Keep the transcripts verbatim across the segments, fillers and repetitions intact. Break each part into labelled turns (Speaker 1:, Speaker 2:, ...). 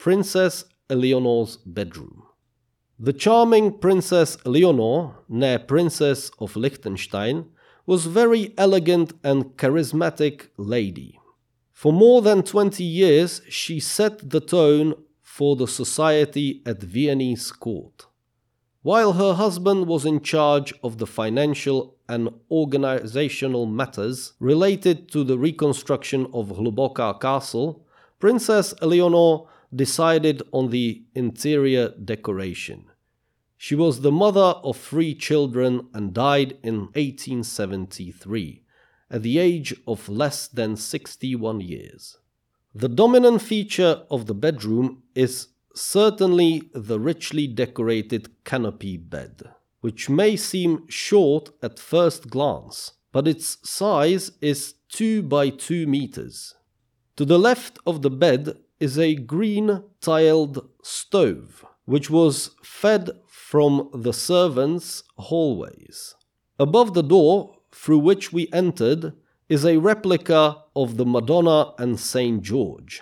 Speaker 1: Princess Eleanor's bedroom. The charming Princess Eleanor, née Princess of Liechtenstein, was a very elegant and charismatic lady. For more than twenty years, she set the tone for the society at Viennese court. While her husband was in charge of the financial and organizational matters related to the reconstruction of Hluboká Castle, Princess Eleanor decided on the interior decoration. She was the mother of three children and died in eighteen seventy-three, at the age of less than sixty-one years. The dominant feature of the bedroom is certainly the richly decorated canopy bed, which may seem short at first glance, but its size is two by two meters. To the left of the bed is a green tiled stove, which was fed from the servants' hallways. Above the door through which we entered is a replica of the Madonna and Saint George.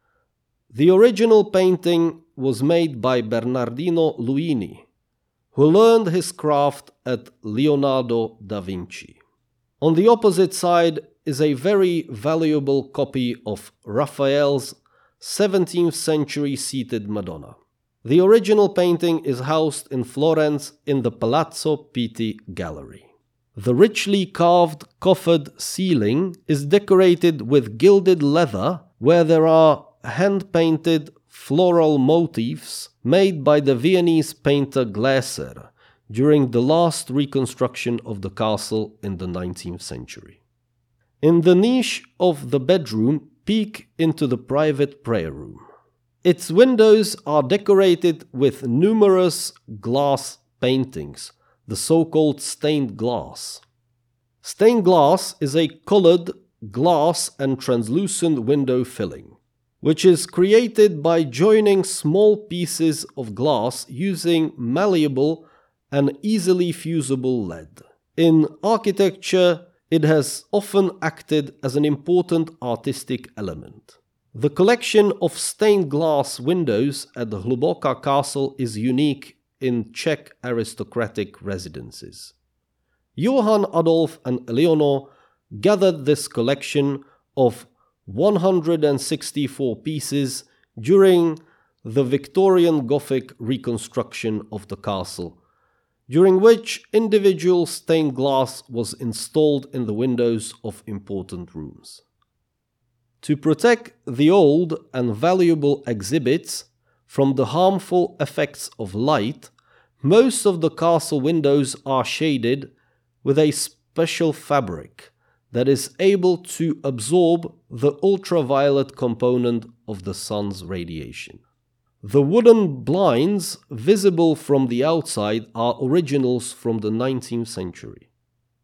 Speaker 1: The original painting was made by Bernardino Luini, who learned his craft at Leonardo da Vinci. On the opposite side is a very valuable copy of Raphael's seventeenth century seated Madonna. The original painting is housed in Florence in the Palazzo Pitti Gallery. The richly carved coffered ceiling is decorated with gilded leather, where there are hand-painted floral motifs made by the Viennese painter Glaser during the last reconstruction of the castle in the nineteenth century. In the niche of the bedroom, peek into the private prayer room. Its windows are decorated with numerous glass paintings, the so-called stained glass. Stained glass is a colored glass and translucent window filling, which is created by joining small pieces of glass using malleable and easily fusible lead. In architecture, it has often acted as an important artistic element. The collection of stained glass windows at the Hluboká Castle is unique in Czech aristocratic residences. Johann Adolf and Eleanor gathered this collection of one hundred sixty-four pieces during the Victorian Gothic reconstruction of the castle, during which individual stained glass was installed in the windows of important rooms. To protect the old and valuable exhibits from the harmful effects of light, most of the castle windows are shaded with a special fabric that is able to absorb the ultraviolet component of the sun's radiation. The wooden blinds visible from the outside are originals from the nineteenth century.